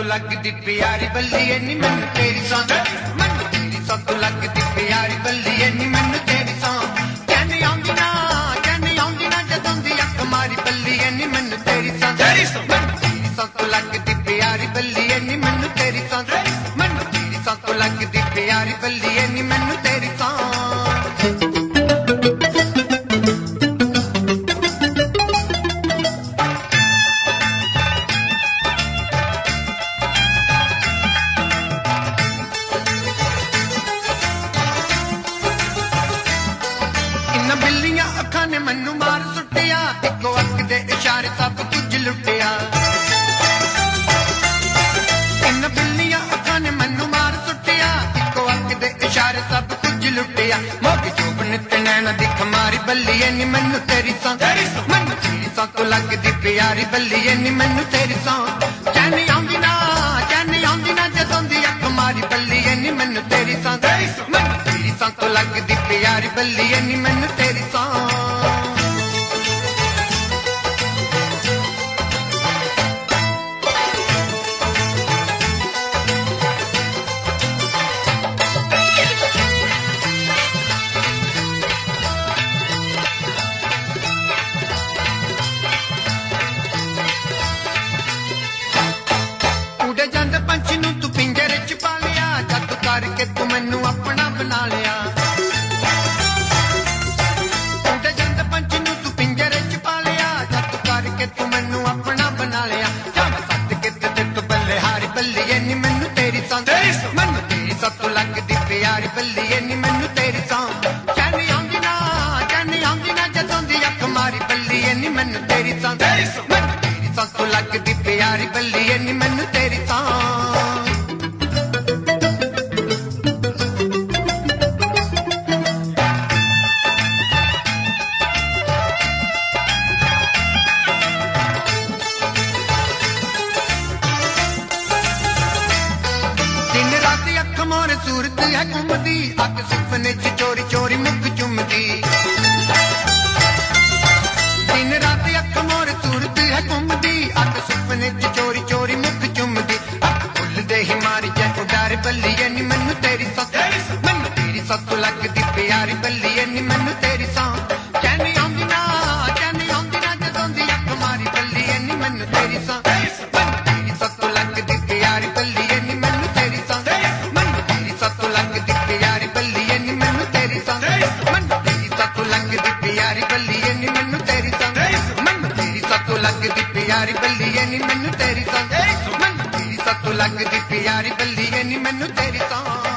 लगदी प्यारी बल्ली नी मैनू तेरी सौं मैनू तेरी सौं तो लगदी प्यारी बल्ली नी मैनू तेरी सौं कहनी आउंदी ना जदों दी अख मारी बल्ली नी मैनू तेरी सौं तेरी सौं तो लगदी प्यारी बल्ली नी मैनू तेरी सौं मैनू तेरी सौं तो लगदी प्यारी बल्ली नी मैनू तेरी सौं बिल्लियां अखां ने मैनू मार सुटिया इको अख दे इशारे सब कुछ लुटिया इन बिल्लियां अखां ने मैनू मार सुटिया इको अख दे इशारे सब कुछ लुटिया मोग चोप नित नैना दिख मारी बल्ली नी मैनू तेरी सौं मैनू तेरी सौं तो लगदी प्यारी बल्ली नी मैनू तेरी सौं कहनी आउंदी ना जदों दी अख मारी बल्ली नी मैनू तेरी सौं मैनू तेरी सौं तो लगदी प्यारी बल्ली नी मैनू तेरी सौं उड़े जांदे पंछी नूं तू पिंजरे च पा लिया जादू करके तू मैनू अपना बना लिया उड़े जांदे पंछी नूं तू पिंजरे च पा लिया जादू करके तू मैनू अपना बना लिया जब सत के ते तू बल्ले हारी बल्ली नी मैनू तेरी सौं मैनू तेरी सौं तो लगदी प्यारी बल्ली नी मैनू तेरी सौं कहनी आउंदी ना जदों दी अख मारी बल्ली नी मैनू तेरी सौं मैनू तेरी सौं तो लगदी प्यारी बल्ली नी मैनू तेरी सौं दिन रात अख मोर सूरत है घूमदी अख सुपने च चोरी चोरी मुख चुमदी दिन रात अख मोर सूरत है घूमदी अख सुपने च चोरी चोरी मुख चुमदी अख फुल दे ही मारी जै उडार बल्ली नी मैनू तेरी सौं मैनू तेरी सौं तो लगदी प्यारी बल्ली नी मैनू तेरी सौं कहनी आउंदी ना जदों दी अख मारी बल्ली नी मैनू तेरी सौं मैनू तेरी सौं तो लगदी प्यारी बल्ली नी मैनू तेरी सौं मैनू तेरी सौं तो लगदी प्यारी बल्ली नी मैनू तेरी सौं मैनू तेरी सौं तो लगदी प्यारी बल्ली नी मैनू तेरी सौं मैनू तेरी सौं तो लगदी प्यारी बल्ली नी मैनू तेरी सौं मैनू तेरी सौं तो लगदी प्यारी बल्ली नी मैनू तेरी सौं